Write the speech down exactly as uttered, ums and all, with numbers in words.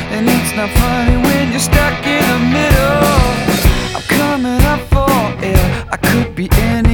and it's not funny when you're stuck in the middle. I'm coming up for air, I could be in